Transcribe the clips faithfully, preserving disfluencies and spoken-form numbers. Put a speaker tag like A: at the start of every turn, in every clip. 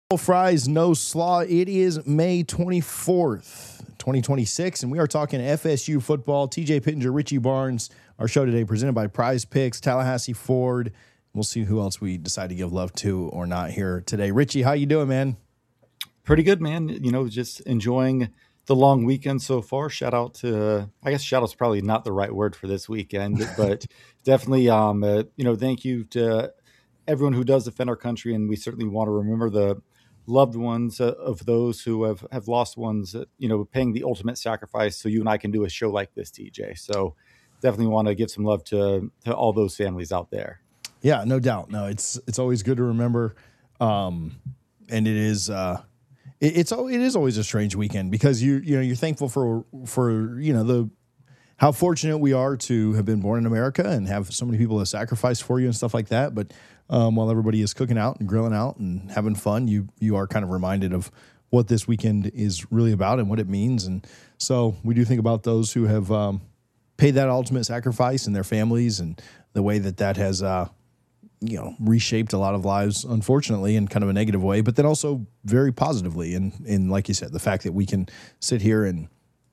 A: Fries, no slaw. It is May twenty-fourth, twenty twenty-six, and we are talking F S U football. T J Pittenger, Richie Barnes. Our show today presented by Prize Picks, Tallahassee Ford. We'll see who else we decide to give love to or not here today. Richie, how you doing, man?
B: Pretty good, man. You know, just enjoying the long weekend so far. Shout out to, I guess shout out's probably not the right word for this weekend, but definitely, um, uh, you know, thank you to everyone who does defend our country. And we certainly want to remember the loved ones uh, of those who have, have lost ones, uh, you know, paying the ultimate sacrifice so you and I can do a show like this, T J. So definitely want to give some love to, to all those families out there.
A: Yeah, no doubt. No, it's it's always good to remember. Um, and it is uh, it, it's it is always a strange weekend because you you know you're thankful for for you know the how fortunate we are to have been born in America and have so many people that sacrifice for you and stuff like that. But um, while everybody is cooking out and grilling out and having fun, you you are kind of reminded of what this weekend is really about and what it means. And so we do think about those who have um, paid that ultimate sacrifice and their families and the way that that has uh, you know reshaped a lot of lives, unfortunately, in kind of a negative way, but then also very positively. And and like you said, the fact that we can sit here and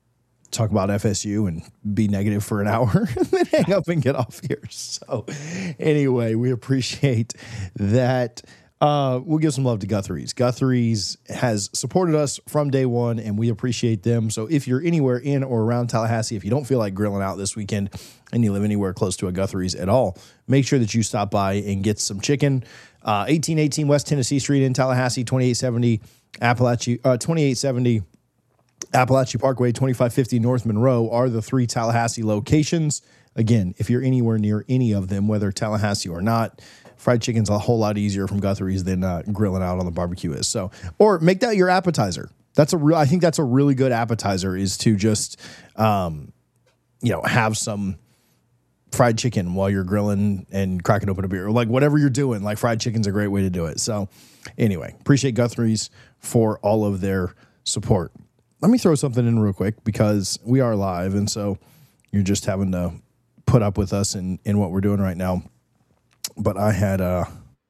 A: talk about F S U and be negative for an hour and then hang up and get off here. So anyway, we appreciate that. Uh, we'll give some love to Guthrie's. Guthrie's has supported us from day one, and we appreciate them. So if you're anywhere in or around Tallahassee, if you don't feel like grilling out this weekend and you live anywhere close to a Guthrie's at all, make sure that you stop by and get some chicken. Uh, eighteen eighteen West Tennessee Street in Tallahassee, twenty-eight seventy Appalachia, uh, twenty-eight seventy Appalachia Parkway, twenty-five fifty North Monroe are the three Tallahassee locations. Again, if you're anywhere near any of them, whether Tallahassee or not, fried chicken's a whole lot easier from Guthrie's than uh, grilling out on the barbecue is. So, or make that your appetizer. That's a real. I think that's a really good appetizer is to just, um, you know, have some fried chicken while you're grilling and cracking open a beer, or like whatever you're doing. Like fried chicken's a great way to do it. So, anyway, appreciate Guthrie's for all of their support. Let me throw something in real quick because we are live, and so you're just having to put up with us in, in what we're doing right now. But I had uh,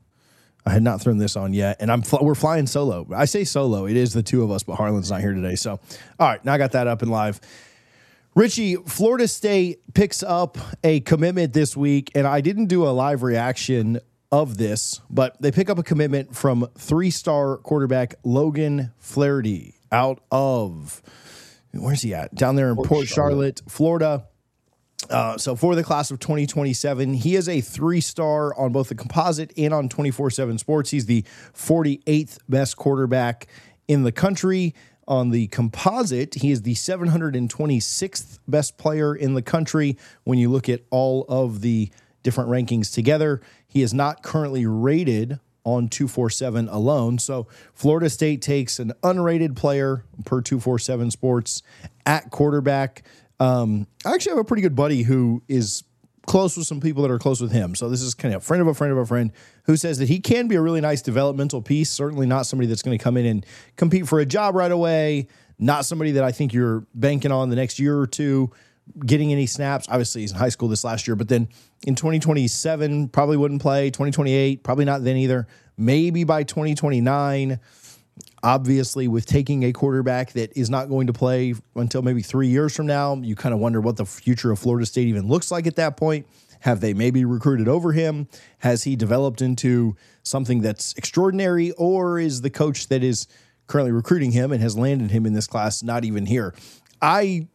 A: I had not thrown this on yet, and I'm fl- we're flying solo. I say solo; it is the two of us, but Harlan's not here today. So, all right, now I got that up and live. Richie, Florida State picks up a commitment this week, and I didn't do a live reaction of this, but they pick up a commitment from three-star quarterback Logan Flaherty out of, where's he at? Down there in Port, Port Charlotte, Charlotte, Florida. Uh, so for the class of twenty twenty-seven, he is a three-star on both the composite and on twenty-four seven Sports. He's the forty-eighth best quarterback in the country. On the composite, he is the seven hundred twenty-sixth best player in the country when you look at all of the different rankings together. He is not currently rated on two forty-seven alone. So Florida State takes an unrated player per two forty-seven Sports at quarterback. Um, I actually have a pretty good buddy who is close with some people that are close with him. So this is kind of a friend of a friend of a friend who says that he can be a really nice developmental piece. Certainly not somebody that's going to come in and compete for a job right away. Not somebody that I think you're banking on the next year or two getting any snaps. Obviously, he's in high school this last year, but then in twenty twenty-seven, probably wouldn't play. twenty twenty-eight, probably not then either. Maybe by twenty twenty-nine, obviously, with taking a quarterback that is not going to play until maybe three years from now, you kind of wonder what the future of Florida State even looks like at that point. Have they maybe recruited over him? Has he developed into something that's extraordinary, or is the coach that is currently recruiting him and has landed him in this class not even here? I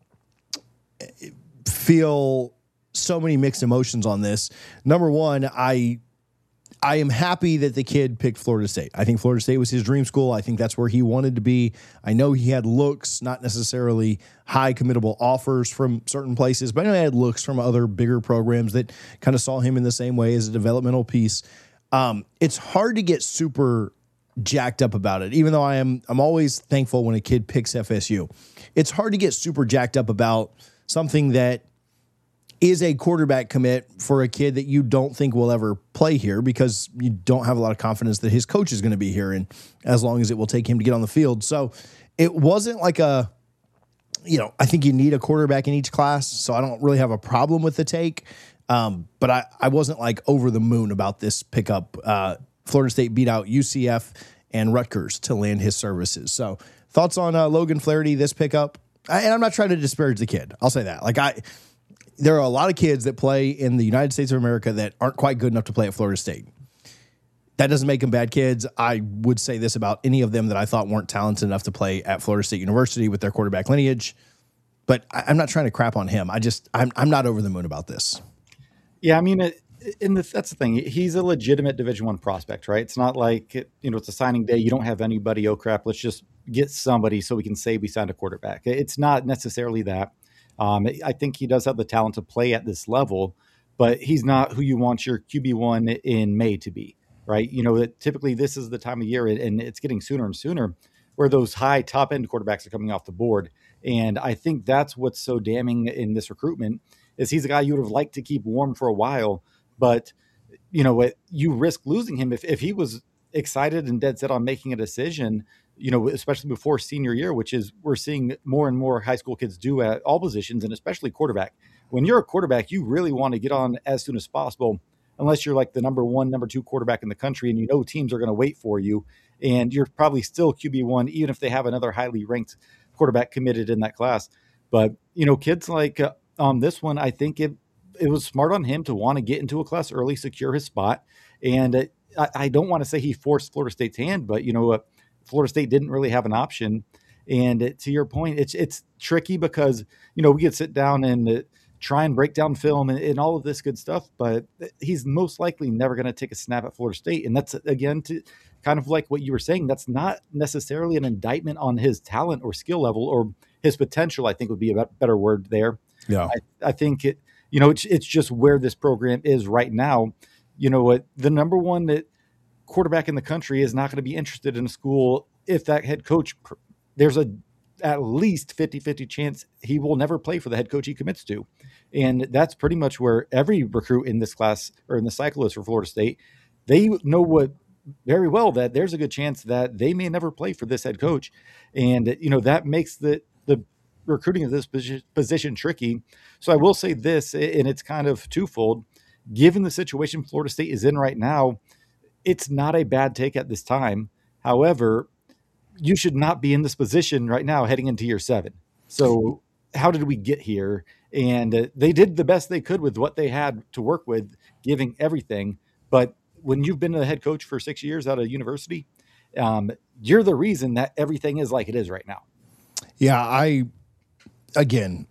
A: feel so many mixed emotions on this. Number one, I I am happy that the kid picked Florida State. I think Florida State was his dream school. I think that's where he wanted to be. I know he had looks, not necessarily high committable offers from certain places, but I know he had looks from other bigger programs that kind of saw him in the same way as a developmental piece. Um, it's hard to get super jacked up about it, even though I am I'm always thankful when a kid picks F S U. It's hard to get super jacked up about something that is a quarterback commit for a kid that you don't think will ever play here because you don't have a lot of confidence that his coach is going to be here and as long as it will take him to get on the field. So it wasn't like a, you know, I think you need a quarterback in each class, so I don't really have a problem with the take. Um, but I, I wasn't like over the moon about this pickup. Uh, Florida State beat out U C F and Rutgers to land his services. So thoughts on uh, Logan Flaherty, this pickup? I, and I'm not trying to disparage the kid. I'll say that. Like I, there are a lot of kids that play in the United States of America that aren't quite good enough to play at Florida State. That doesn't make them bad kids. I would say this about any of them that I thought weren't talented enough to play at Florida State University with their quarterback lineage. But I, I'm not trying to crap on him. I just, I'm, I'm not over the moon about this.
B: Yeah, I mean, it, and the, that's the thing. He's a legitimate Division One prospect, right? It's not like, you know, it's a signing day. You don't have anybody. Oh crap! Let's just get somebody so we can say we signed a quarterback. It's not necessarily that. Um, I think he does have the talent to play at this level, but he's not who you want your Q B one in May to be, right? You know, typically this is the time of year, and it's getting sooner and sooner, where those high top end quarterbacks are coming off the board. And I think that's what's so damning in this recruitment is he's a guy you would have liked to keep warm for a while. But, you know, what you risk losing him if, if he was excited and dead set on making a decision, you know, especially before senior year, which is we're seeing more and more high school kids do at all positions and especially quarterback. When you're a quarterback, you really want to get on as soon as possible, unless you're like the number one, number two quarterback in the country and you know teams are going to wait for you. And you're probably still Q B one, even if they have another highly ranked quarterback committed in that class. But, you know, kids like uh, um, this one, I think it, it was smart on him to want to get into a class early, secure his spot. And uh, I, I don't want to say he forced Florida State's hand, but, you know, uh, Florida State didn't really have an option. And it, to your point, it's it's tricky because, you know, we could sit down and uh, try and break down film and, and all of this good stuff, but he's most likely never going to take a snap at Florida State. And that's, again, to kind of like what you were saying, that's not necessarily an indictment on his talent or skill level or his potential, I think would be a better word there.
A: Yeah.
B: I, I think it, you know, it's, it's just where this program is right now. You know what, the number one that quarterback in the country is not going to be interested in a school if that head coach, there's a at least fifty-fifty chance he will never play for the head coach he commits to. And that's pretty much where every recruit in this class or in the cycle is for Florida State. They know what very well that there's a good chance that they may never play for this head coach. And, you know, that makes the, the recruiting of this position tricky. So I will say this, and it's kind of twofold. Given the situation Florida State is in right now, it's not a bad take at this time. However, you should not be in this position right now heading into year seven. So how did we get here? And uh, they did the best they could with what they had to work with, giving everything. But when you've been a head coach for six years out of university, um, you're the reason that everything is like it is right now.
A: Yeah, I, again,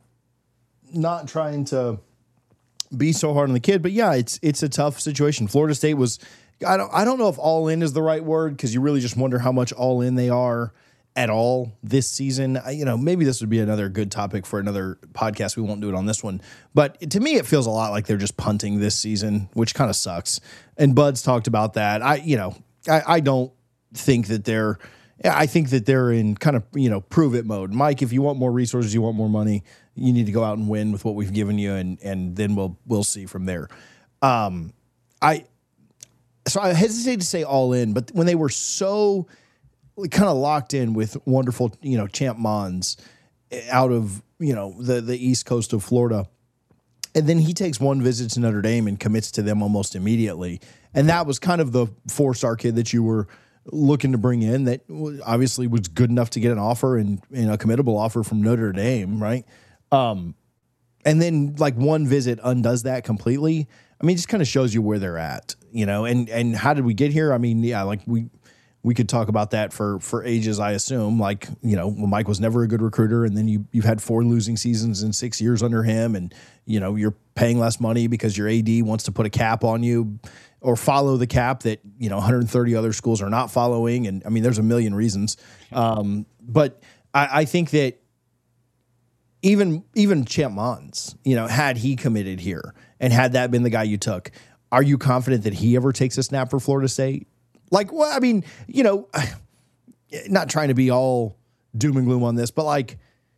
A: not trying to be so hard on the kid, but yeah, it's it's a tough situation. Florida State was, I don't I don't know if all in is the right word, because you really just wonder how much all in they are at all this season. I, you know, maybe this would be another good topic for another podcast. We won't do it on this one, but to me, it feels a lot like they're just punting this season, which kind of sucks. And Bud's talked about that. I, you know, I, I don't think that they're, I think that they're in kind of, you know, prove it mode. Mike, if you want more resources, you want more money, you need to go out and win with what we've given you. And, and then we'll, we'll see from there. Um, I, so I hesitate to say all in, but when they were so kind of locked in with wonderful, you know, Champ Mons out of, you know, the, the East Coast of Florida. And then he takes one visit to Notre Dame and commits to them almost immediately. And that was kind of the four-star kid that you were looking to bring in that obviously was good enough to get an offer and, and a committable offer from Notre Dame, right? Um, and then like one visit undoes that completely. I mean, it just kind of shows you where they're at, you know, and, and how did we get here? I mean, yeah, like we, we could talk about that for, for ages, I assume. Like, you know, well, Mike was never a good recruiter, and then you, you've had four losing seasons in six years under him, and, you know, you're paying less money because your A D wants to put a cap on you or follow the cap that, you know, one hundred thirty other schools are not following. And, I mean, there's a million reasons. Um, but I, I think that even even Champ Mons, you know, had he committed here and had that been the guy you took, are you confident that he ever takes a snap for Florida State? Like, well, I mean, you know, not trying to be all doom and gloom on this, but like,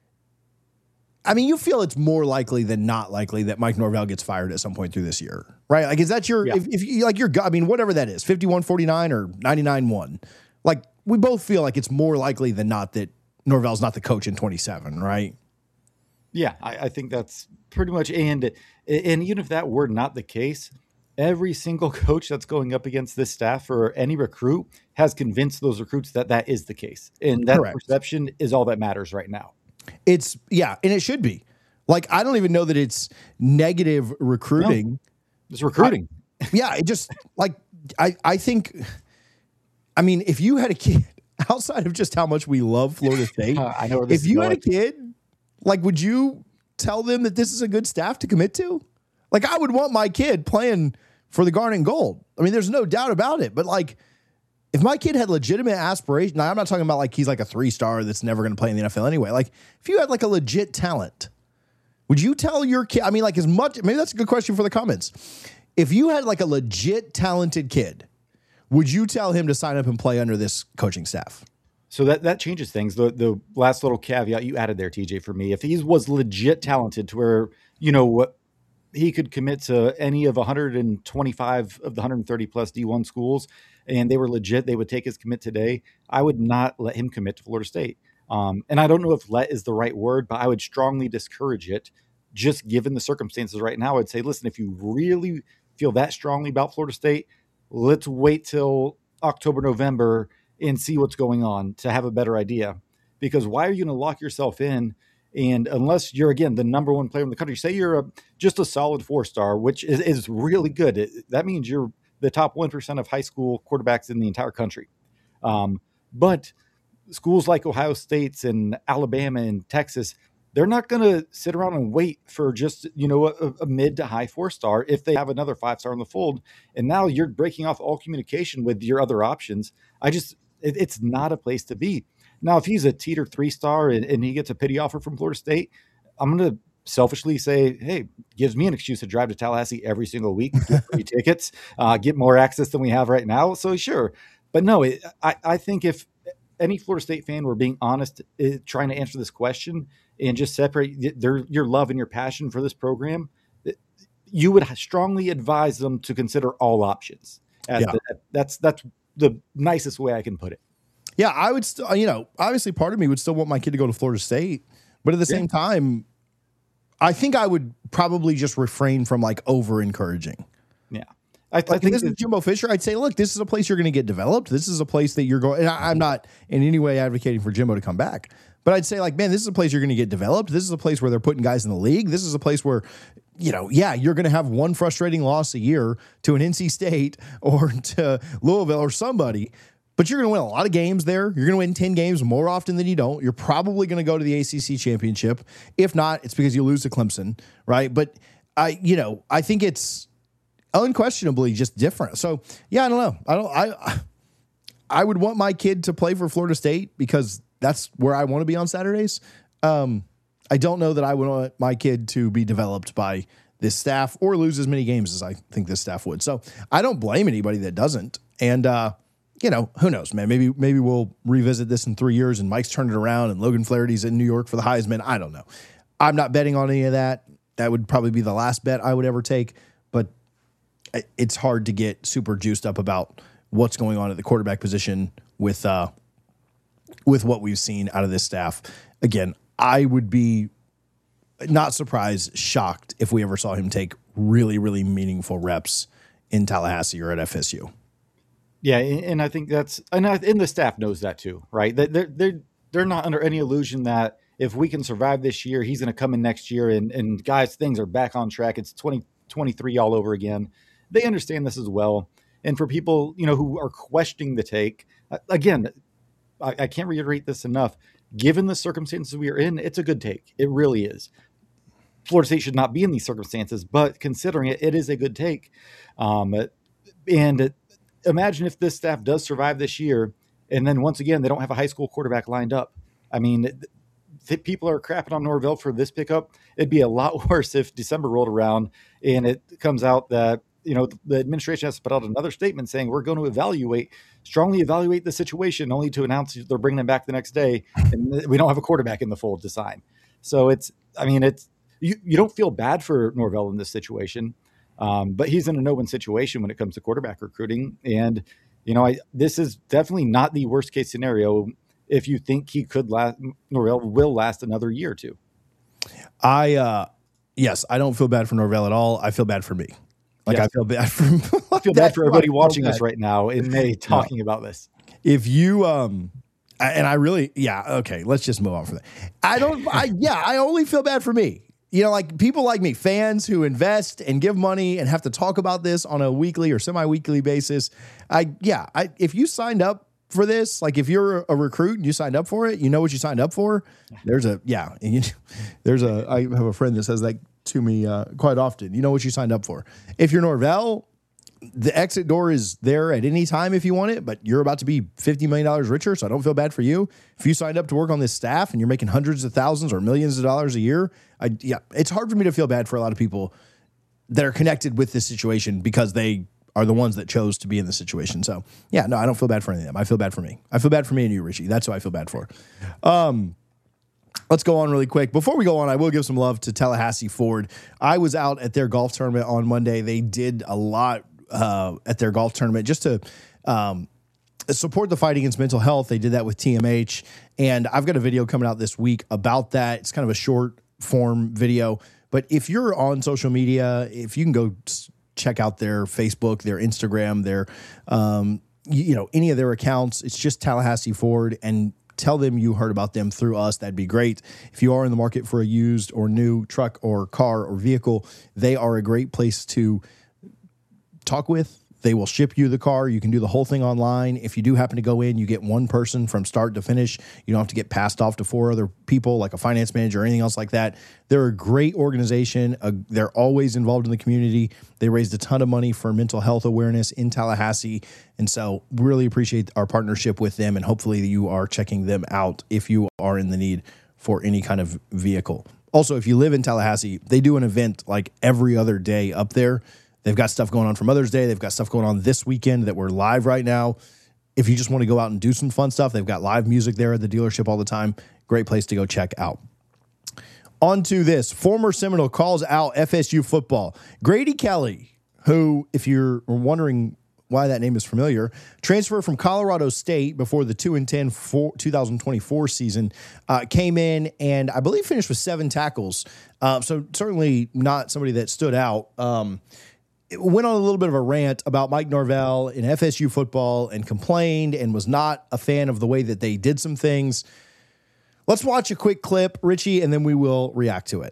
A: I mean, you feel it's more likely than not likely that Mike Norvell gets fired at some point through this year, right? Like, is that your, yeah. if, if you like your, I mean, whatever that is, fifty-one forty-nine or ninety-nine one, like we both feel like it's more likely than not that Norvell's not the coach in twenty-seven, right?
B: Yeah, I, I think that's pretty much, and, and even if that were not the case, every single coach that's going up against this staff or any recruit has convinced those recruits that that is the case. And that
A: Correct.
B: perception is all that matters right now.
A: It's yeah, and it should be. Like, I don't even know that it's negative recruiting.
B: No, it's recruiting.
A: I, yeah, it just like I I think I mean, if you had a kid outside of just how much we love Florida State,
B: uh, I know where this
A: if
B: is
A: you
B: going.
A: had a kid, like, would you tell them that this is a good staff to commit to? Like, I would want my kid playing for the Garnet and Gold. I mean, there's no doubt about it. But like, if my kid had legitimate aspiration, now I'm not talking about like he's like a three star that's never going to play in the N F L anyway. Like, if you had like a legit talent, would you tell your kid? I mean, like, as much, maybe that's a good question for the comments. If you had like a legit talented kid, would you tell him to sign up and play under this coaching staff?
B: So that, that changes things. The the last little caveat you added there, T J, for me, if he was legit talented to where, you know, what he could commit to any of one hundred twenty-five of the one hundred thirty plus D one schools, and they were legit, they would take his commit today, I would not let him commit to Florida State. Um, and I don't know if let is the right word, but I would strongly discourage it. Just given the circumstances right now, I'd say, listen, if you really feel that strongly about Florida State, let's wait till October, November and see what's going on to have a better idea. Because why are you going to lock yourself in? And unless you're, again, the number one player in the country, say you're a, just a solid four-star, which is, is really good. It, that means you're the top one percent of high school quarterbacks in the entire country. Um, but schools like Ohio State's and Alabama and Texas, they're not going to sit around and wait for just, you know, a, a mid to high four-star if they have another five-star in the fold. And now you're breaking off all communication with your other options. I just, it, it's not a place to be. Now, if he's a teeter three-star and, and he gets a pity offer from Florida State, I'm going to selfishly say, hey, gives me an excuse to drive to Tallahassee every single week, get free tickets, uh, get more access than we have right now. So sure. But no, it, I, I think if any Florida State fan were being honest, uh, trying to answer this question and just separate their, your love and your passion for this program, you would strongly advise them to consider all options. As
A: Yeah.
B: the, that's, that's the nicest way I can put it.
A: Yeah, I would still, you know, obviously part of me would still want my kid to go to Florida State, but at the
B: Yeah.
A: same time, I think I would probably just refrain from like over encouraging.
B: Yeah. I,
A: Like,
B: I
A: if
B: think
A: this is
B: that-
A: Jimbo Fisher, I'd say, look, this is a place you're going to get developed. This is a place that you're going, and I, I'm not in any way advocating for Jimbo to come back, but I'd say, like, man, this is a place you're going to get developed. This is a place where they're putting guys in the league. This is a place where, you know, yeah, you're going to have one frustrating loss a year to an N C State or to Louisville or somebody, but you're going to win a lot of games there. You're going to win ten games more often than you don't. You're probably going to go to the A C C championship. If not, it's because you lose to Clemson, right? But I, you know, I think it's unquestionably just different. So yeah, I don't know. I don't. I I would want my kid to play for Florida State because that's where I want to be on Saturdays. Um, I don't know that I would want my kid to be developed by this staff or lose as many games as I think this staff would. So I don't blame anybody that doesn't. And uh, you know, who knows, man? Maybe maybe we'll revisit this in three years and Mike's turned it around and Logan Flaherty's in New York for the Heisman. I don't know. I'm not betting on any of that. That would probably be the last bet I would ever take. But it's hard to get super juiced up about what's going on at the quarterback position with uh, with what we've seen out of this staff. Again, I would be not surprised, shocked if we ever saw him take really, really meaningful reps in Tallahassee or at F S U.
B: Yeah, and I think that's and, I, and the staff knows that too, right? They're they're they're not under any illusion that if we can survive this year, he's going to come in next year and and guys, things are back on track. It's twenty twenty-three all over again. They understand this as well. And for people, you know, who are questioning the take, again, I, I can't reiterate this enough. Given the circumstances we are in, it's a good take. It really is. Florida State should not be in these circumstances, but considering it, it is a good take. Um, and imagine if this staff does survive this year, and then once again, they don't have a high school quarterback lined up. I mean, if people are crapping on Norvell for this pickup, it'd be a lot worse if December rolled around and it comes out that, you know, the administration has to put out another statement saying we're going to evaluate, strongly evaluate the situation, only to announce they're bringing him back the next day, and we don't have a quarterback in the fold to sign. So it's, I mean, it's you, you don't feel bad for Norvell in this situation, um, but he's in a no-win situation when it comes to quarterback recruiting. And, you know, I, this is definitely not the worst case scenario if you think he could last, Norvell will last another year or two.
A: I, uh, yes, I don't feel bad for Norvell at all. I feel bad for me. Like
B: Yes.
A: I feel bad for
B: I feel bad for everybody watching us right now in May talking
A: No.
B: about this.
A: If you um I- and I really yeah, okay, let's just move on from that. I don't I yeah, I only feel bad for me. You know, like people like me, fans who invest and give money and have to talk about this on a weekly or semi-weekly basis. I yeah, I if you signed up for this, like if you're a recruit and you signed up for it, you know what you signed up for. There's a yeah, you, there's a I have a friend that says that to me uh, quite often. You know what you signed up for. If you're Norvell, the exit door is there at any time if you want it, but you're about to be fifty million dollars richer, so I don't feel bad for you. If you signed up to work on this staff and you're making hundreds of thousands or millions of dollars a year, I, yeah, it's hard for me to feel bad for a lot of people that are connected with this situation because they are the ones that chose to be in the situation. So, yeah, no, I don't feel bad for any of them. I feel bad for me. I feel bad for me and you, Richie. That's who I feel bad for. Um, Let's go on really quick. Before we go on, I will give some love to Tallahassee Ford. I was out at their golf tournament on Monday. They did a lot uh, at their golf tournament just to um, support the fight against mental health. They did that with T M H. And I've got a video coming out this week about that. It's kind of a short form video. But if you're on social media, if you can go check out their Facebook, their Instagram, their, um, you, you know, any of their accounts, it's just Tallahassee Ford, and tell them you heard about them through us. That'd be great. If you are in the market for a used or new truck or car or vehicle, they are a great place to talk with. They will ship you the car. You can do the whole thing online. If you do happen to go in, you get one person from start to finish. You don't have to get passed off to four other people like a finance manager or anything else like that. They're a great organization. Uh, they're always involved in the community. They raised a ton of money for mental health awareness in Tallahassee. And so really appreciate our partnership with them. And hopefully you are checking them out if you are in the need for any kind of vehicle. Also, if you live in Tallahassee, they do an event like every other day up there. They've got stuff going on for Mother's Day. They've got stuff going on this weekend that we're live right now. If you just want to go out and do some fun stuff, they've got live music there at the dealership all the time. Great place to go check out. On to this. Former Seminole calls out F S U football. Grady Kelly, who, if you're wondering why that name is familiar, transfer from Colorado State before the two and ten twenty twenty-four season, uh, came in and I believe finished with seven tackles. Uh, so certainly not somebody that stood out. Um, It went on a little bit of a rant about Mike Norvell in F S U football and complained and was not a fan of the way that they did some things. Let's watch a quick clip, Richie, and then we will react to it.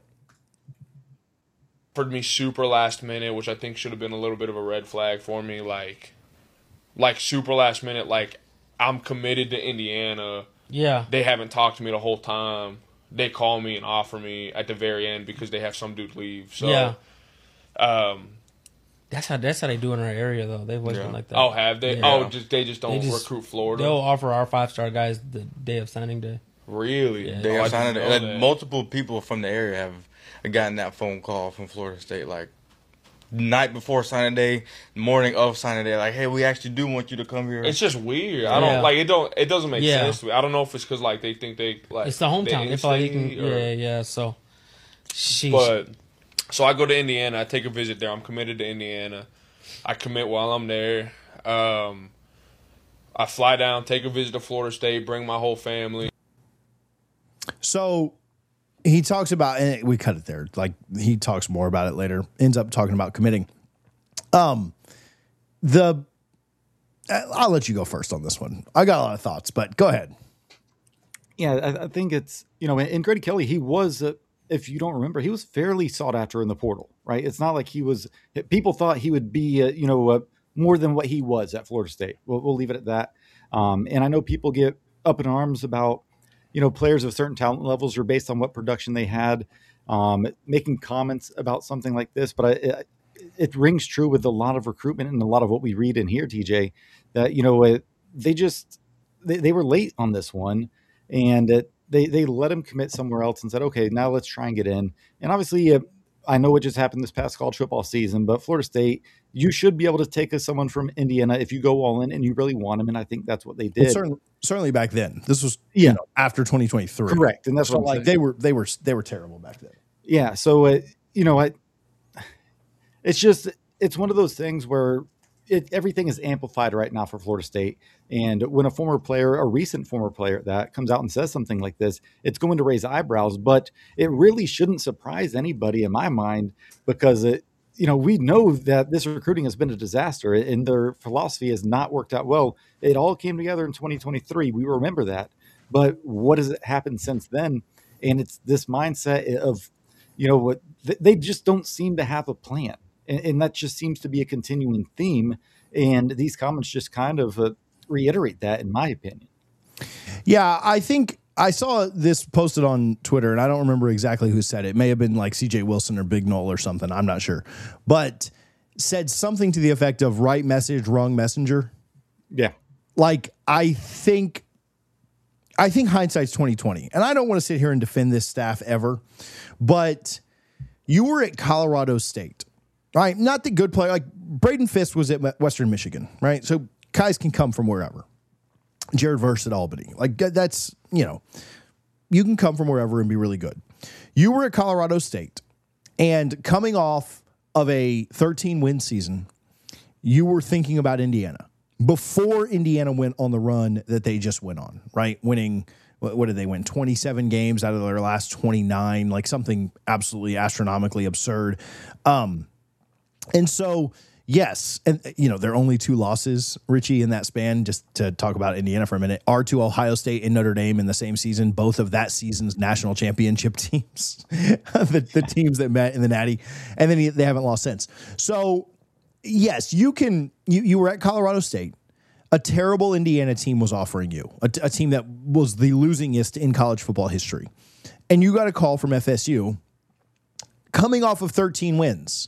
C: Offered me super last minute, which I think should have been a little bit of a red flag for me. Like, like super last minute, like I'm committed to Indiana.
D: Yeah.
C: They haven't talked to me the whole time. They call me and offer me at the very end because they have some dude leave. So,
D: Yeah.
C: um,
D: That's how that's how they do in our area though. They've always
C: yeah.
D: been like that.
C: Oh, have they?
D: Yeah.
C: Oh, just they just don't
D: They just-
C: recruit Florida.
D: They'll offer our five star guys the day of signing day.
C: Really?
D: Yeah.
E: They
C: Oh, I
E: have signed
C: didn't
E: it.
C: know
E: Like,
C: that.
E: multiple people from the area have gotten that phone call from Florida State, like night before signing day, morning of signing day, like, hey, we actually do want you to come here.
C: It's just weird. I
D: Yeah.
C: don't like it. Don't it doesn't make
D: Yeah.
C: sense to me. I don't know if it's because like they think they like
D: It's the hometown.
C: they
D: They feel like you can.
C: in-state or-
D: Yeah, yeah. So, sheesh.
C: But so I go to Indiana. I take a visit there. I'm committed to Indiana. I commit while I'm there. Um, I fly down, take a visit to Florida State, bring my whole family.
A: So he talks about, and we cut it there. Like he talks more about it later. Ends up talking about committing. Um, the I'll let you go first on this one. I got a lot of thoughts, but go ahead.
B: Yeah, I, I think it's, you know, and Grady Kelly, he was, uh, if you don't remember, he was fairly sought after in the portal, right? It's not like he was, people thought he would be, uh, you know, uh, more than what he was at Florida State. We'll, we'll leave it at that. Um, and I know people get up in arms about, you know, players of certain talent levels or based on what production they had, um, making comments about something like this. But I, it, it rings true with a lot of recruitment and a lot of what we read in here, T J, that, you know, it, they just, they, they were late on this one. And it, they they let him commit somewhere else and said, okay, now let's try and get in. And obviously, uh, I know what just happened this past college football season, but Florida State, you should be able to take a, someone from Indiana if you go all in and you really want him. And I think that's what they did.
A: Well, certainly, certainly back then. This was
B: Yeah.
A: you know, after twenty twenty-three.
B: Correct. And that's
A: So
B: what I'm
A: like
B: saying.
A: they were they were they were terrible back then.
B: Yeah. So, uh, you know, I, it's just, it's one of those things where it, everything is amplified right now for Florida State. And when a former player, a recent former player at that comes out and says something like this, it's going to raise eyebrows, but it really shouldn't surprise anybody in my mind because it, you know, we know that this recruiting has been a disaster and their philosophy has not worked out well. It all came together in twenty twenty-three. We remember that. But what has happened since then? And it's this mindset of, you know, what they just don't seem to have a plan. And, and that just seems to be a continuing theme. And these comments just kind of uh, reiterate that, in my opinion.
A: Yeah, I think I saw this posted on Twitter, and I don't remember exactly who said it. It may have been like C J Wilson or Big Noel or something. I'm not sure. But said something to the effect of right message, wrong messenger.
B: Yeah.
A: Like, I think, I think hindsight's twenty twenty. And I don't want to sit here and defend this staff ever, but you were at Colorado State, right? Not the good player. Like, Braden Fisk was at Western Michigan, right? So guys can come from wherever. Jared Verse at Albany. Like, that's, you know, you can come from wherever and be really good. You were at Colorado State, and coming off of a thirteen win season, you were thinking about Indiana before Indiana went on the run that they just went on, right? Winning, what, what did they win? twenty-seven games out of their last twenty-nine, like something absolutely astronomically absurd. Um, and so, yes, and you know, there are only two losses, Richie, in that span, just to talk about Indiana for a minute, are to Ohio State and Notre Dame in the same season, both of that season's national championship teams, the, the teams that met in the Natty, and then they haven't lost since. So, yes, you can, you, you were at Colorado State. A terrible Indiana team was offering you, a, a team that was the losingest in college football history. And you got a call from F S U coming off of thirteen wins.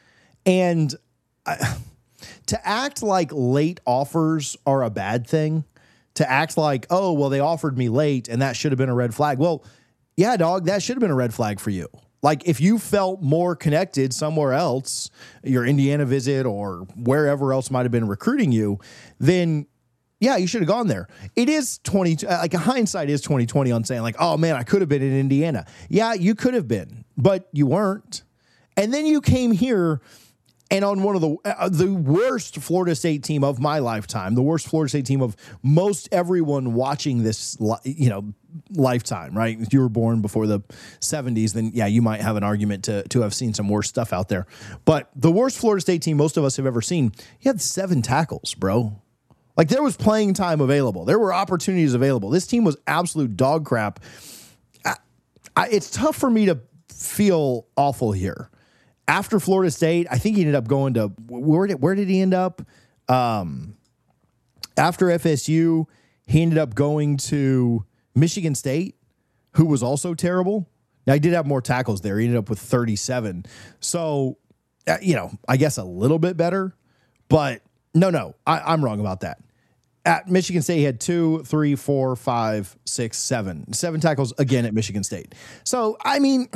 A: And I, to act like late offers are a bad thing, to act like, oh, well, they offered me late and that should have been a red flag. Well, yeah, dog, that should have been a red flag for you. Like, if you felt more connected somewhere else, your Indiana visit or wherever else might have been recruiting you, then yeah, you should have gone there. It is twenty, like hindsight is twenty twenty on saying like, oh man, I could have been in Indiana. Yeah, you could have been, but you weren't. And then you came here. And on one of the uh, the worst Florida State team of my lifetime, the worst Florida State team of most everyone watching this, li- you know, lifetime, right? If you were born before the seventies, then yeah, you might have an argument to to have seen some worse stuff out there. But the worst Florida State team most of us have ever seen, he had seven tackles, bro. Like, there was playing time available. There were opportunities available. This team was absolute dog crap. I, I, it's tough for me to feel awful here. After Florida State, I think he ended up going to where did where did he end up? Um, after F S U, he ended up going to Michigan State, who was also terrible. Now, he did have more tackles there. He ended up with thirty-seven. So, uh, you know, I guess a little bit better. But no, no, I, I'm wrong about that. At Michigan State, he had two, three, four, five, six, seven. Seven tackles again at Michigan State. So, I mean,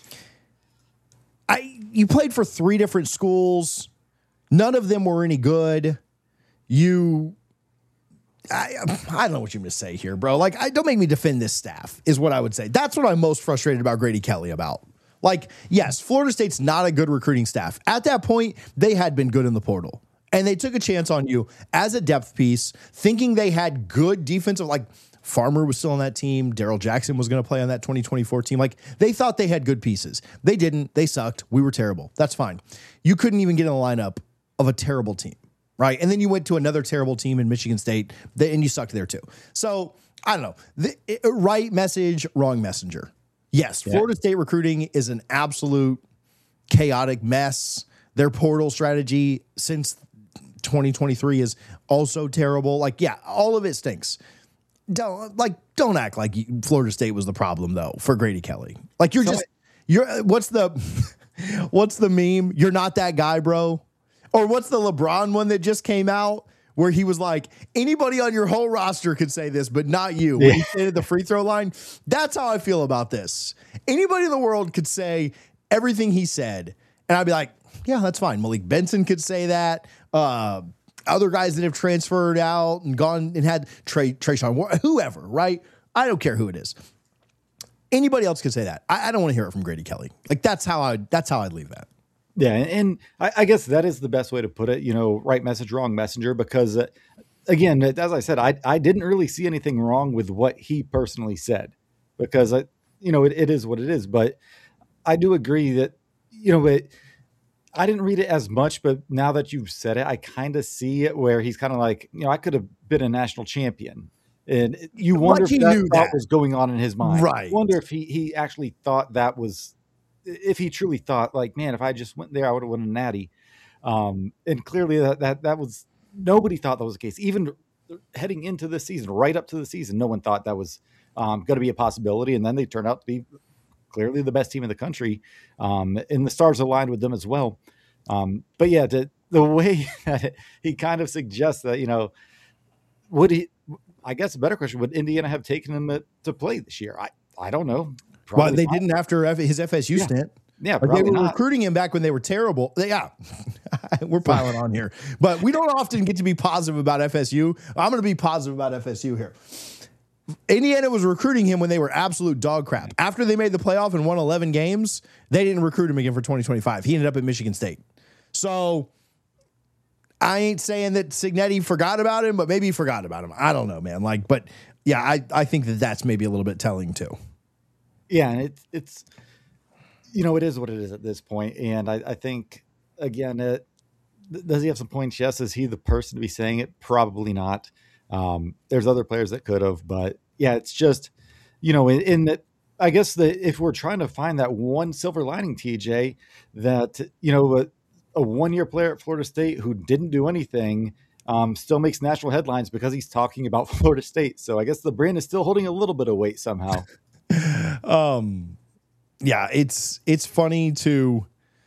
A: I you played for three different schools. None of them were any good. You, I, I don't know what you're going to say here, bro. Like, I, don't make me defend this staff is what I would say. That's what I'm most frustrated about Grady Kelly about. Like, yes, Florida State's not a good recruiting staff. At that point, they had been good in the portal. And they took a chance on you as a depth piece, thinking they had good defensive, like Farmer was still on that team. Darrell Jackson was going to play on that twenty twenty-four team. Like, they thought they had good pieces. They didn't. They sucked. We were terrible. That's fine. You couldn't even get in the lineup of a terrible team, right? And then you went to another terrible team in Michigan State, and you sucked there too. So, I don't know. The, it, right message, wrong messenger. Yes, yeah. Florida State recruiting is an absolute chaotic mess. Their portal strategy since twenty twenty-three is also terrible. Like, yeah, all of it stinks. Don't like don't act like Florida State was the problem though for Grady Kelly. Like, you're so, just you're what's the what's the meme? You're not that guy, bro. Or what's the LeBron one that just came out where he was like, anybody on your whole roster could say this, but not you. When yeah. he stayed at the free throw line. That's how I feel about this. Anybody in the world could say everything he said, and I'd be like, yeah, that's fine. Malik Benson could say that. Uh, other guys that have transferred out and gone and had Trey, Trayshawn, whoever, right? I don't care who it is. Anybody else could say that. I, I don't want to hear it from Grady Kelly. Like, that's how I. That's how I'd leave that.
B: Yeah, and I, I guess that is the best way to put it. You know, right message, wrong messenger. Because uh, again, as I said, I I didn't really see anything wrong with what he personally said. Because I, you know, it, it is what it is. But I do agree that, you know, it. I didn't read it as much, but now that you've said it, I kind of see it where he's kind of like, you know, I could have been a national champion. And you wonder
A: Like
B: if
A: he
B: that
A: knew
B: thought
A: that.
B: was going on in his mind.
A: Right.
B: I wonder if he, he actually thought that was, if he truly thought like, man, if I just went there, I would have won a natty. Um, and clearly that, that, that was, nobody thought that was the case. Even heading into the season, right up to the season, no one thought that was um, going to be a possibility. And then they turned out to be clearly the best team in the country. Um, and the stars aligned with them as well. Um, but yeah, the, the way that he kind of suggests that, you know, would he, I guess a better question, would Indiana have taken him to, to play this year? I, I don't know. Probably
A: Well, they
B: not.
A: didn't after F- his F S U
B: Yeah.
A: stint.
B: Yeah,
A: Like they
B: probably
A: were
B: not.
A: recruiting him back when they were terrible. Yeah, we're piling on here, but we don't often get to be positive about F S U. I'm going to be positive about F S U here. Indiana was recruiting him when they were absolute dog crap. After they made the playoff and won eleven games, they didn't recruit him again for twenty twenty-five. He ended up at Michigan State. So I ain't saying that Cignetti forgot about him, but maybe he forgot about him. I don't know, man. Like, but yeah, I, I think that that's maybe a little bit telling too.
B: Yeah, and it's it's you know, it is what it is at this point. And I, I think again, it, does he have some points? Yes. Is he the person to be saying it? Probably not. Um, there's other players that could have, but yeah, it's just, you know, in, in that, I guess that if we're trying to find that one silver lining, T J, that, you know, a, a one-year player at Florida State who didn't do anything um, still makes national headlines because he's talking about Florida State. So I guess the brand is still holding a little bit of weight somehow.
A: um, yeah, it's it's funny to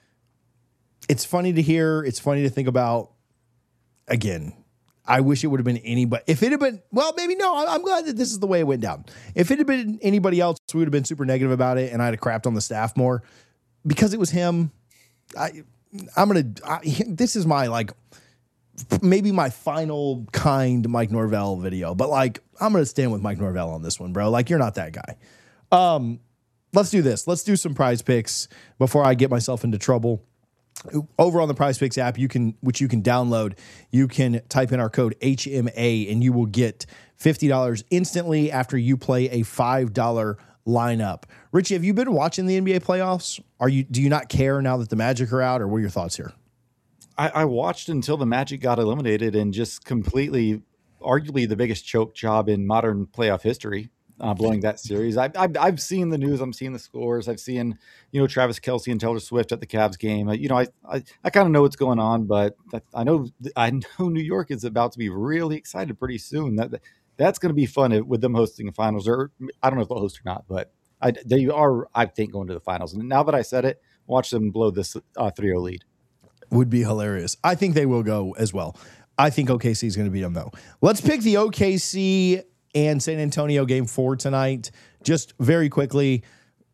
A: it's funny to hear. It's funny to think about. Again, I wish it would have been anybody. If it had been, well, maybe no. I'm glad that this is the way it went down. If it had been anybody else, we would have been super negative about it, and I'd have crapped on the staff more. Because it was him, I, I'm gonna. I, this is my like, maybe my final kind Mike Norvell video. But like, I'm gonna stand with Mike Norvell on this one, bro. Like, you're not that guy. Um, let's do this. Let's do some prize picks before I get myself into trouble. Over on the Prize Picks app, you can, which you can download, you can type in our code H M A and you will get fifty dollars instantly after you play a five dollar lineup. Richie, have you been watching the N B A playoffs? Are you, do you not care now that the Magic are out, or what are your thoughts here?
B: I, I watched until the Magic got eliminated and just completely, arguably the biggest choke job in modern playoff history. Uh, blowing that series. I've, I've I've seen the news. I'm seeing the scores. I've seen, you know, Travis Kelce and Taylor Swift at the Cavs game. Uh, you know, I I, I kind of know what's going on, but that, I know I know New York is about to be really excited pretty soon. That that's going to be fun with them hosting the finals. Or I don't know if they'll host or not, but I, they are, I think, going to the finals. And now that I said it, watch them blow this uh, three oh lead.
A: Would be hilarious. I think they will go as well. I think O K C is going to beat them though. Let's pick the O K C and San Antonio game four tonight. Just very quickly,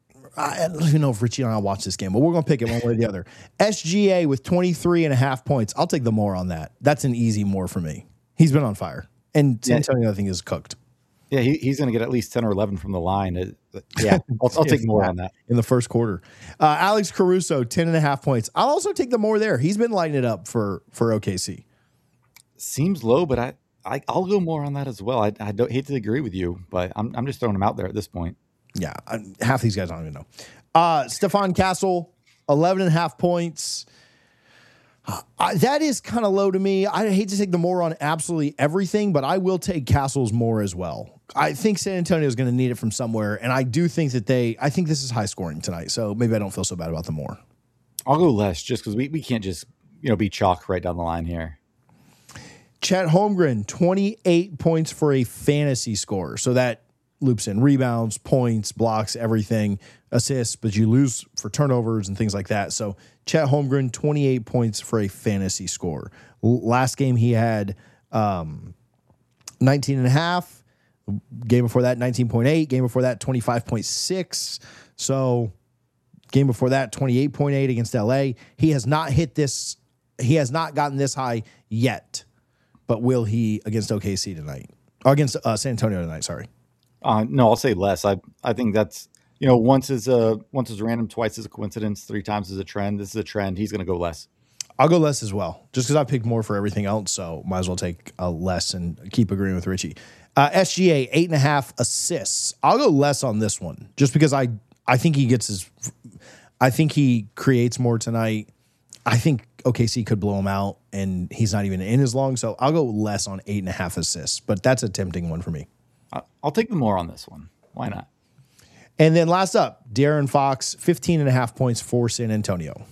A: I don't even know if Richie and I watch this game, but we're going to pick it one way or the other. S G A with twenty-three and a half points. I'll take the more on that. That's an easy more for me. He's been on fire. And San Antonio, I think, is cooked.
B: Yeah, he, he's going to get at least ten or eleven from the line. It, yeah, I'll, I'll take more on that.
A: In the first quarter. Uh, Alex Caruso, ten and a half points. I'll also take the more there. He's been lighting it up for, for O K C.
B: Seems low, but I, I, I'll go more on that as well. I, I don't hate to agree with you, but I'm I'm just throwing them out there at this point.
A: Yeah, I, half these guys I don't even know. Uh, Stephon Castle, eleven and a half points. Uh, that is kind of low to me. I hate to take the more on absolutely everything, but I will take Castle's more as well. I think San Antonio is going to need it from somewhere, and I do think that they, I think this is high scoring tonight, so maybe I don't feel so bad about the more.
B: I'll go less just because we, we can't just, you know, be chalk right down the line here.
A: Chet Holmgren, twenty-eight points for a fantasy score. So that loops in rebounds, points, blocks, everything, assists, but you lose for turnovers and things like that. So Chet Holmgren, twenty-eight points for a fantasy score. L- last game he had um, nineteen and a half. Game before that, nineteen point eight. Game before that, twenty-five point six. So game before that, twenty-eight point eight against L A. He has not hit this. He has not gotten this high yet. But will he against O K C tonight? Or against uh, San Antonio tonight, sorry.
B: Uh, no, I'll say less. I I think that's, you know, once is a once is random, twice is a coincidence, three times is a trend. This is a trend. He's going to go less.
A: I'll go less as well, just because I picked more for everything else, so might as well take a less and keep agreeing with Richie. Uh, S G A, eight and a half assists. I'll go less on this one, just because I I think he gets his, I think he creates more tonight. I think O K C could blow him out, and he's not even in as long. So I'll go less on eight and a half assists, but that's a tempting one for me.
B: I'll take the more on this one. Why not?
A: And then last up, De'Aaron Fox, fifteen and a half points for San Antonio.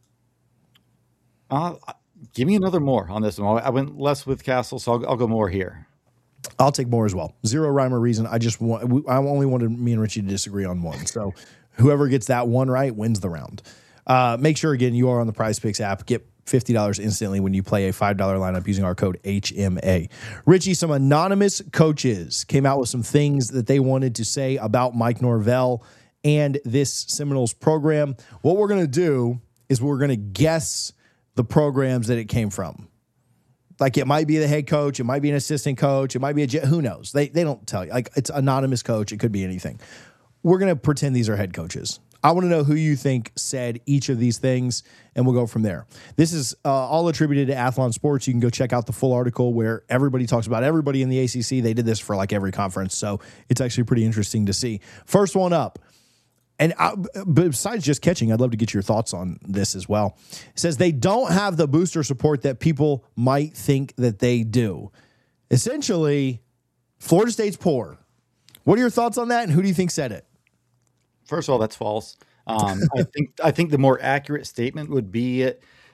B: Uh, give me another more on this one. I went less with Castle, so I'll, I'll go more here.
A: I'll take more as well. Zero rhyme or reason. I just want, I only wanted me and Richie to disagree on one. So whoever gets that one right wins the round. Uh, make sure, again, you are on the Prize Picks app. Get fifty dollars instantly when you play a five dollar lineup using our code H M A. Richie, some anonymous coaches came out with some things that they wanted to say about Mike Norvell and this Seminoles program. What we're going to do is we're going to guess the programs that it came from. Like, it might be the head coach, it might be an assistant coach, it might be a, who knows? They they don't tell you. Like, it's anonymous coach, it could be anything. We're going to pretend these are head coaches. I want to know who you think said each of these things, and we'll go from there. This is uh, all attributed to Athlon Sports. You can go check out the full article where everybody talks about everybody in the A C C. They did this for like every conference, so it's actually pretty interesting to see. First one up, and I, besides just catching, I'd love to get your thoughts on this as well. It says they don't have the booster support that people might think that they do. Essentially, Florida State's poor. What are your thoughts on that, and who do you think said it?
B: First of all, that's false. Um, I think I think the more accurate statement would be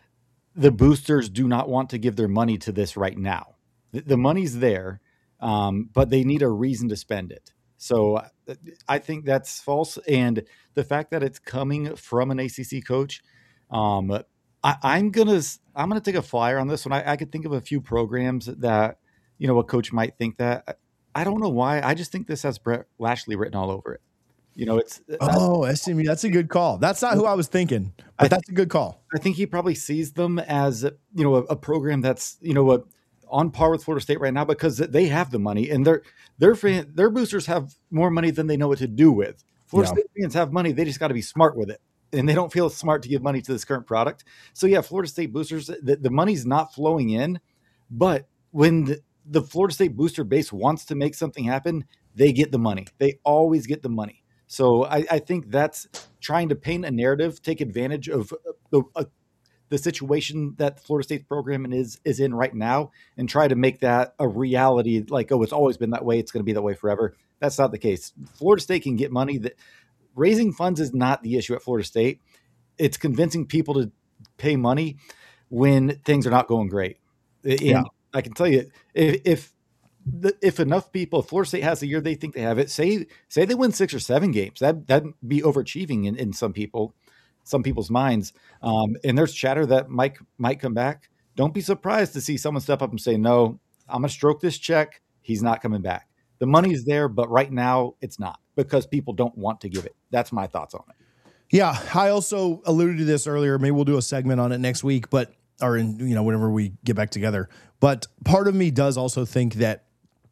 B: the boosters do not want to give their money to this right now. The, the money's there, um, but they need a reason to spend it. So I think that's false. And the fact that it's coming from an A C C coach, um, I, I'm gonna I'm gonna take a flyer on this one. I, I could think of a few programs that, you know, a coach might think that. I don't know why. I just think this has Brett Lashley written all over it. You know, it's
A: oh, S M U. That's a good call. That's not who I was thinking, but that's a good call.
B: I think he probably sees them as, you know, a, a program that's, you know, a, on par with Florida State right now because they have the money and their their fan, their boosters have more money than they know what to do with. Florida yeah. State fans have money; they just got to be smart with it, and they don't feel smart to give money to this current product. So yeah, Florida State boosters, the, the money's not flowing in, but when the, the Florida State booster base wants to make something happen, they get the money. They always get the money. So I, I think that's trying to paint a narrative, take advantage of the, uh, the situation that Florida State's program is is in right now, and try to make that a reality. Like, oh, it's always been that way; it's going to be that way forever. That's not the case. Florida State can get money. That raising funds is not the issue at Florida State. It's convincing people to pay money when things are not going great. And yeah. I can tell you, if, if The, if enough people, if Florida State has the year they think they have it, say say they win six or seven games, that that'd be overachieving in, in some people, some people's minds. Um, and there's chatter that Mike might come back. Don't be surprised to see someone step up and say, "No, I'm gonna stroke this check. He's not coming back." The money's there, but right now it's not because people don't want to give it. That's my thoughts on it.
A: Yeah, I also alluded to this earlier. Maybe we'll do a segment on it next week, but or in you know whenever we get back together. But part of me does also think that.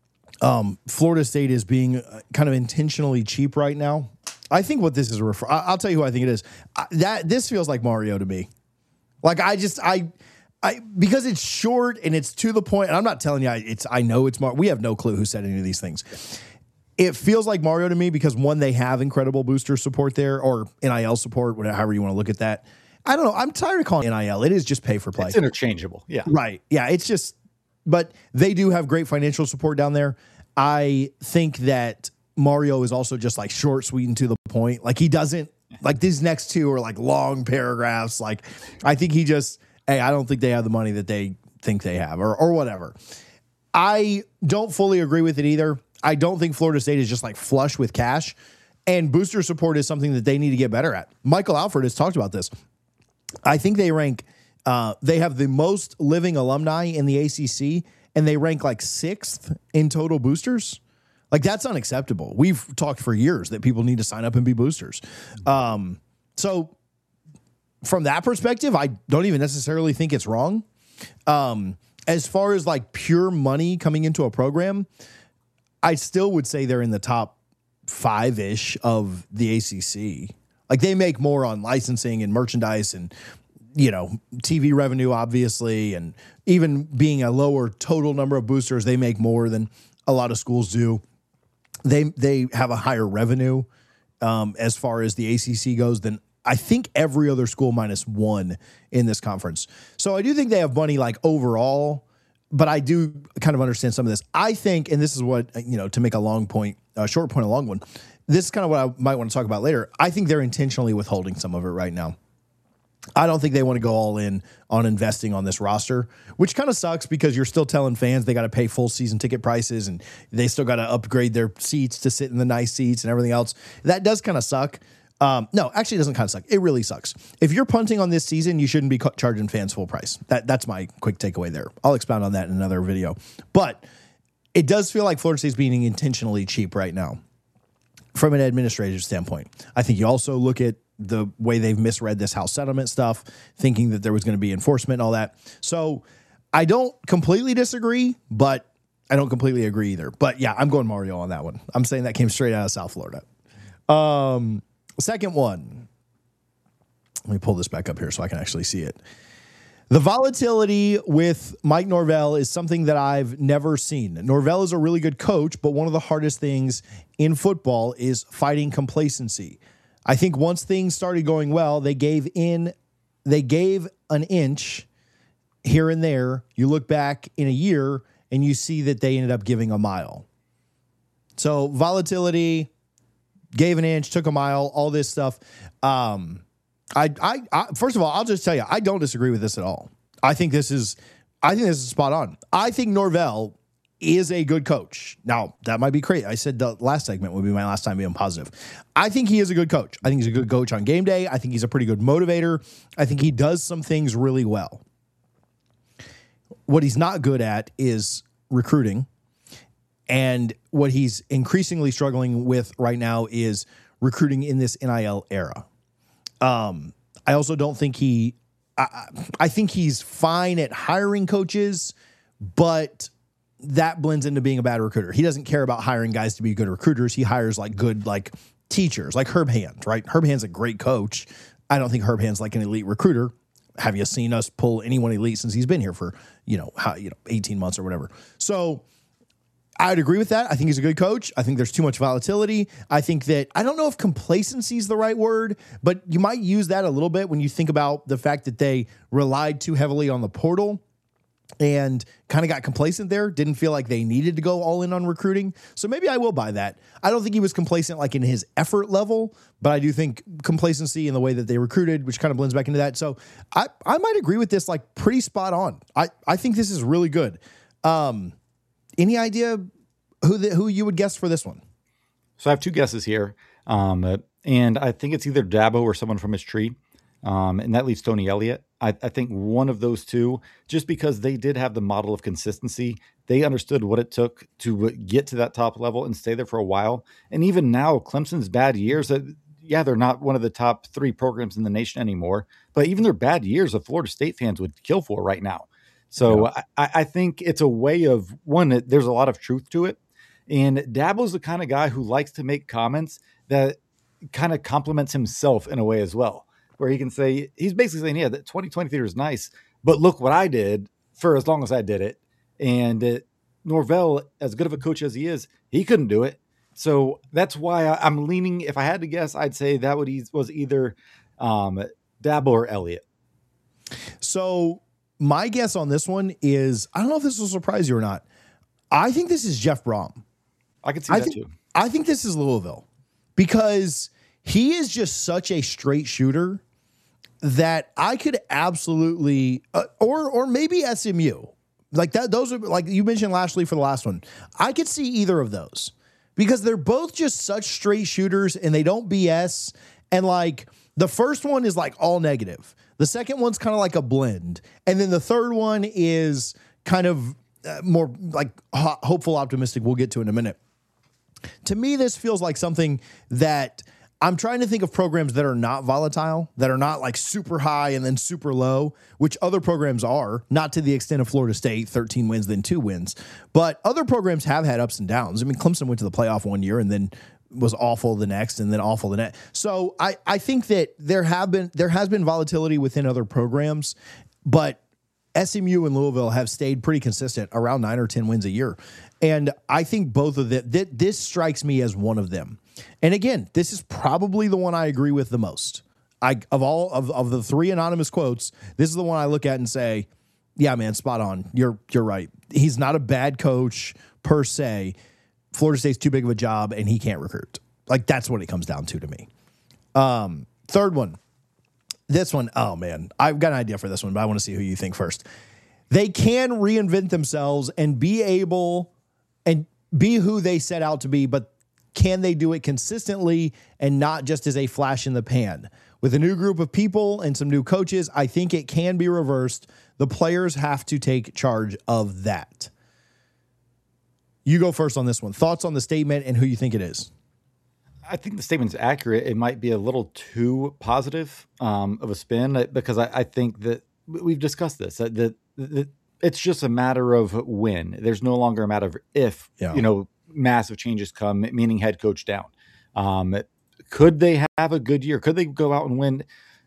A: Um, Florida State is being kind of intentionally cheap right now. I think what this is refer- I'll tell you who I think it is. I, that this feels like Mario to me. Like I just I I because it's short and it's to the point. And I'm not telling you I, it's I know it's Mario. We have no clue who said any of these things. It feels like Mario to me because one, they have incredible booster support there or N I L support, whatever however you want to look at that. I don't know. I'm tired of calling N I L. It is just pay for play.
B: It's interchangeable. Yeah.
A: Right. Yeah. It's just. But they do have great financial support down there. I think that Mario is also just like short, sweet, and to the point. Like he doesn't like these next two are like long paragraphs. Like I think he just, hey, I don't think they have the money that they think they have or or whatever. I don't fully agree with it either. I don't think Florida State is just like flush with cash, and booster support is something that they need to get better at. Michael Alford has talked about this. I think they rank. Uh, they have the most living alumni in the A C C, and they rank like sixth in total boosters. Like that's unacceptable. We've talked for years that people need to sign up and be boosters. Um, so from that perspective, I don't even necessarily think it's wrong. Um, as far as like pure money coming into a program, I still would say they're in the top five-ish of the A C C. Like they make more on licensing and merchandise and you know, T V revenue, obviously, and even being a lower total number of boosters, they make more than a lot of schools do. They they have a higher revenue um, as far as the A C C goes than I think every other school minus one in this conference. So I do think they have money like overall, but I do kind of understand some of this. I think, and this is what, you know, to make a long point, a short point, a long one, this is kind of what I might want to talk about later. I think they're intentionally withholding some of it right now. I don't think they want to go all in on investing on this roster, which kind of sucks because you're still telling fans they got to pay full season ticket prices and they still got to upgrade their seats to sit in the nice seats and everything else. That does kind of suck. Um, no, actually, it doesn't kind of suck. It really sucks. If you're punting on this season, you shouldn't be ca- charging fans full price. That That's my quick takeaway there. I'll expound on that in another video. But it does feel like Florida State's being intentionally cheap right now from an administrative standpoint. I think you also look at the way they've misread this house settlement stuff, thinking that there was going to be enforcement and all that. So I don't completely disagree, but I don't completely agree either. But yeah, I'm going Mario on that one. I'm saying that came straight out of South Florida. Um, second one. Let me pull this back up here so I can actually see it. The volatility with Mike Norvell is something that I've never seen. Norvell is a really good coach, but one of the hardest things in football is fighting complacency. I think once things started going well, they gave in, they gave an inch here and there. You look back in a year and you see that they ended up giving a mile. So volatility, gave an inch, took a mile, all this stuff. Um, I, I, I, first of all, I'll just tell you, I don't disagree with this at all. I think this is, I think this is spot on. I think Norvell is a good coach. Now, that might be crazy. I said the last segment would be my last time being positive. I think he is a good coach. I think he's a good coach on game day. I think he's a pretty good motivator. I think he does some things really well. What he's not good at is recruiting. And what he's increasingly struggling with right now is recruiting in this N I L era. Um, I also don't think he, I, I think he's fine at hiring coaches, but that blends into being a bad recruiter. He doesn't care about hiring guys to be good recruiters. He hires like good, like teachers, like Herb Hand, right? Herb Hand's a great coach. I don't think Herb Hand's like an elite recruiter. Have you seen us pull anyone elite since he's been here for, you know, how, you know, eighteen months or whatever? So I'd agree with that. I think he's a good coach. I think there's too much volatility. I think that, I don't know if complacency is the right word, but you might use that a little bit when you think about the fact that they relied too heavily on the portal and kind of got complacent there, didn't feel like they needed to go all in on recruiting. So maybe I will buy that. I don't think he was complacent like in his effort level, but I do think complacency in the way that they recruited, which kind of blends back into that. So I, I might agree with this, like pretty spot on. I, I think this is really good. Um, any idea who the, who you would guess for this one?
B: So I have two guesses here. Um, uh, and I think it's either Dabo or someone from his tree. Um, and that leaves Tony Elliott. I, I think one of those two, just because they did have the model of consistency, they understood what it took to get to that top level and stay there for a while. And even now, Clemson's bad years, uh, yeah, they're not one of the top three programs in the nation anymore, but even their bad years, the Florida State fans would kill for right now. So yeah. I, I think it's a way of, one, there's a lot of truth to it. And Dabo's the kind of guy who likes to make comments that kind of compliments himself in a way as well, where he can say, he's basically saying, yeah, the twenty twenty theater is nice, but look what I did for as long as I did it. And uh, Norvell, as good of a coach as he is, he couldn't do it. So that's why I, I'm leaning, if I had to guess, I'd say that would e- was either um, Dabo or Elliott.
A: So my guess on this one is, I don't know if this will surprise you or not. I think this is Jeff Brom.
B: I can see
A: I
B: that
A: think,
B: too.
A: I think this is Louisville because he is just such a straight shooter that I could absolutely, uh, or or maybe S M U, like that. Those are like you mentioned Lashley for the last one. I could see either of those because they're both just such straight shooters and they don't B S. And like the first one is like all negative. The second one's kind of like a blend, and then the third one is kind of uh, more like ho- hopeful, optimistic. We'll get to in a minute. To me, this feels like something that I'm trying to think of programs that are not volatile, that are not like super high and then super low, which other programs are, not to the extent of Florida State, thirteen wins, then two wins. But other programs have had ups and downs. I mean, Clemson went to the playoff one year and then was awful the next and then awful the next. So I, I think that there have been there has been volatility within other programs, but S M U and Louisville have stayed pretty consistent around nine or ten wins a year. And I think both of them, th- this strikes me as one of them. And again, this is probably the one I agree with the most. I of all of, of the three anonymous quotes, this is the one I look at and say, yeah, man, spot on. You're you're right. He's not a bad coach per se. Florida State's too big of a job, and he can't recruit. Like, that's what it comes down to to me. Um, third one. This one, oh, man. I've got an idea for this one, but I want to see who you think first. They can reinvent themselves and be able and be who they set out to be, but can they do it consistently and not just as a flash in the pan? With a new group of people and some new coaches, I think it can be reversed. The players have to take charge of that. You go first on this one. Thoughts on the statement and who you think it is?
B: I think the statement's accurate. It might be a little too positive um, of a spin because I, I think that we've discussed this, that, that, that it's just a matter of when. There's no longer a matter of if,
A: yeah.
B: you know, massive changes come, meaning head coach down. Um, could they have a good year? Could they go out and win?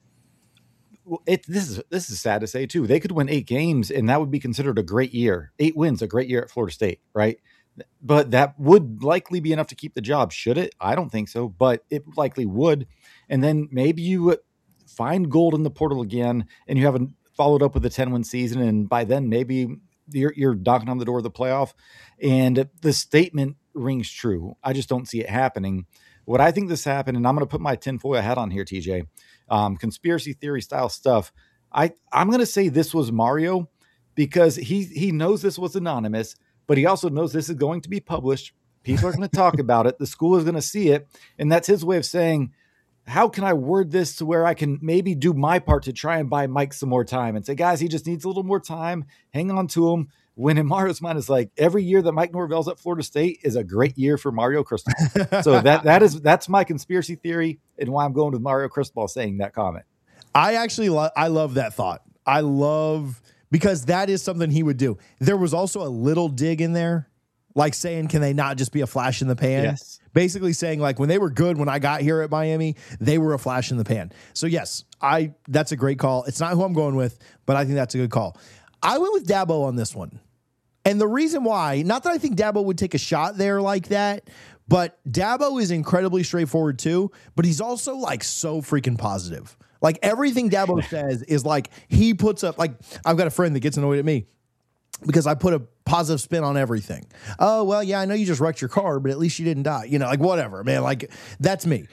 B: It, this is this is sad to say too. They could win eight games, and that would be considered a great year. Eight wins, a great year at Florida State, right? But that would likely be enough to keep the job. Should it? I don't think so, but it likely would. And then maybe you find gold in the portal again, and you haven't followed up with a ten-win season, and by then maybe you're, you're knocking on the door of the playoff, and the statement rings true. I just don't see it happening. What I think this happened, and I'm going to put my tinfoil hat on here, T J, um, conspiracy theory style stuff. I, I'm going to say this was Mario because he he knows this was anonymous, but he also knows this is going to be published. People are going to talk about it. The school is going to see it. And that's his way of saying, how can I word this to where I can maybe do my part to try and buy Mike some more time and say, guys, he just needs a little more time. Hang on to him. When in Mario's mind is like every year that Mike Norvell's at Florida State is a great year for Mario Cristobal. So that that is that's my conspiracy theory and why I'm going with Mario Cristobal saying that comment.
A: I actually lo- I love that thought. I love because that is something he would do. There was also a little dig in there, like saying, can they not just be a flash in the pan?
B: Yes.
A: Basically saying like when they were good when I got here at Miami, they were a flash in the pan. So yes, I that's a great call. It's not who I'm going with, but I think that's a good call. I went with Dabo on this one. And the reason why, not that I think Dabo would take a shot there like that, but Dabo is incredibly straightforward too, but he's also like so freaking positive. Like everything Dabo says is like he puts up, like I've got a friend that gets annoyed at me because I put a positive spin on everything. Oh, well, yeah, I know you just wrecked your car, but at least you didn't die. You know, like whatever, man. Like that's me.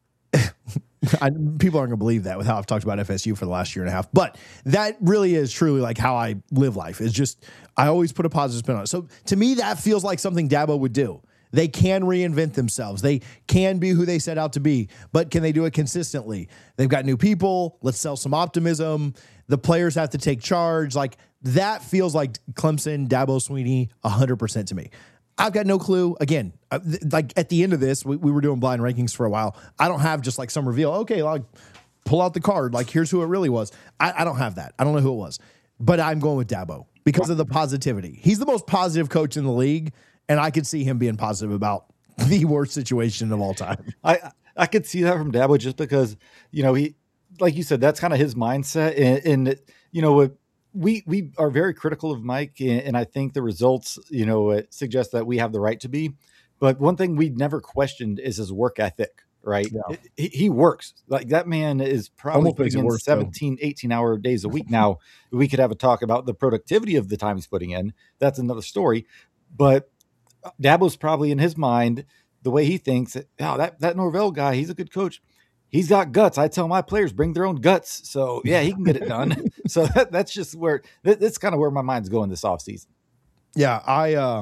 A: I, people aren't going to believe that with how I've talked about F S U for the last year and a half, but that really is truly like how I live life. Is just I always put a positive spin on it. So to me, that feels like something Dabo would do. They can reinvent themselves. They can be who they set out to be, but can they do it consistently? They've got new people. Let's sell some optimism. The players have to take charge. Like that feels like Clemson, Dabo Swinney, one hundred percent to me. I've got no clue. Again, th- like at the end of this, we, we were doing blind rankings for a while. I don't have just like some reveal. Okay, like pull out the card. Like here's who it really was. I, I don't have that. I don't know who it was, but I'm going with Dabo because of the positivity. He's the most positive coach in the league, and I could see him being positive about the worst situation of all time.
B: I I could see that from Dabo just because, you know, he, like you said, that's kind of his mindset. And, and you know, we we are very critical of Mike, and I think the results, you know, suggest that we have the right to be. But one thing we never questioned is his work ethic, right?
A: Yeah.
B: He, he works. Like that man is probably
A: Almost makes
B: putting
A: it
B: in
A: worse,
B: seventeen, eighteen hour days a week. Now, we could have a talk about the productivity of the time he's putting in. That's another story. But Dabo's probably in his mind, the way he thinks, oh, that, that Norvell guy, he's a good coach. He's got guts. I tell my players, bring their own guts. So, yeah, he can get it done. so that, that's just where that, that's kind of where my mind's going this offseason.
A: Yeah, I uh,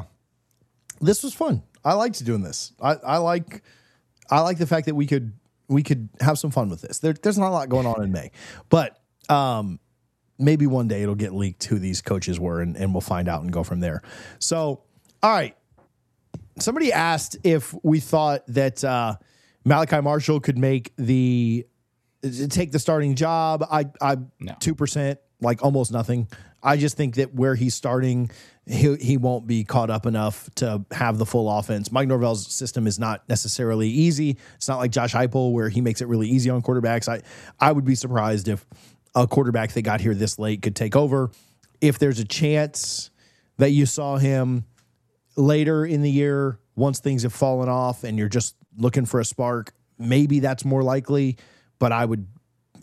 A: this was fun. I liked doing this. I, I like I like the fact that we could we could have some fun with this. There, there's not a lot going on in May, but um, maybe one day it'll get leaked who these coaches were, and, and we'll find out and go from there. So, all right. Somebody asked if we thought that uh, Malachi Marshall could make the take the starting job. I, I two no. percent, like almost nothing. I just think that where he's starting, he he won't be caught up enough to have the full offense. Mike Norvell's system is not necessarily easy. It's not like Josh Heupel where he makes it really easy on quarterbacks. I I would be surprised if a quarterback that got here this late could take over. If there's a chance that you saw him later in the year, once things have fallen off and you're just looking for a spark, maybe that's more likely. But I would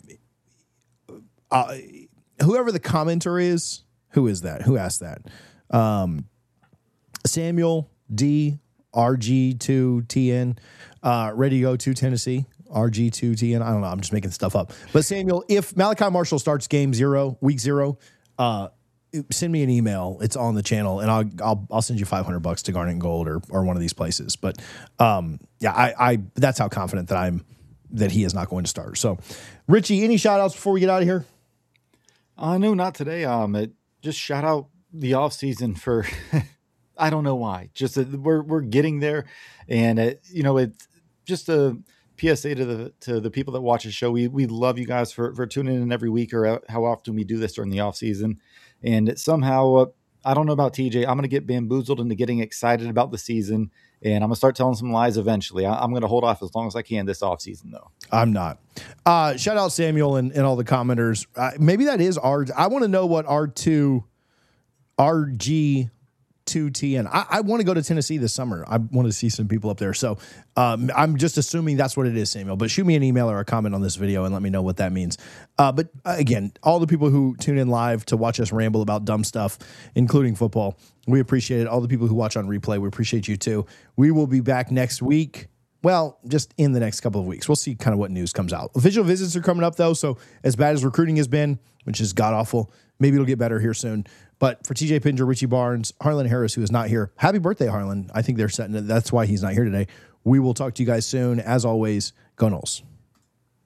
A: uh, whoever the commenter is, who is that? Who asked that? Um, Samuel D R G two T N, uh, ready to go to Tennessee. R G two T N. I don't know. I'm just making stuff up. But Samuel, if Malachi Marshall starts game zero, week zero, uh, send me an email. It's on the channel, and I'll I'll, I'll send you five hundred bucks to Garnet and Gold or or one of these places. But um, yeah, I, I that's how confident that I'm that he is not going to start. So, Richie, any shout outs before we get out of here?
B: Uh, no, not today. Um, it, just shout out the off season for. I don't know why. Just that we're we're getting there, and it, you know it's just a P S A to the to the people that watch the show. We we love you guys for for tuning in every week or how often we do this during the off season. And somehow, uh, I don't know about T J. I'm going to get bamboozled into getting excited about the season, and I'm going to start telling some lies eventually. I, I'm going to hold off as long as I can this off season, though.
A: I'm not. Uh, shout out Samuel and, and all the commenters. Uh, maybe that is R. I want to know what R two R G two T N. I, I want to go to Tennessee this summer. I want to see some people up there. So um, I'm just assuming that's what it is, Samuel. But shoot me an email or a comment on this video and let me know what that means. Uh, but uh, again, all the people who tune in live to watch us ramble about dumb stuff, including football, we appreciate it. All the people who watch on replay, we appreciate you too. We will be back next week. Well, just in the next couple of weeks. We'll see kind of what news comes out. Official visits are coming up, though. So as bad as recruiting has been, which is god-awful, maybe it'll get better here soon. But for T J Pinger, Richie Barnes, Harlan Harris, who is not here, happy birthday, Harlan. I think they're setting it. That's why he's not here today. We will talk to you guys soon. As always, go Noles.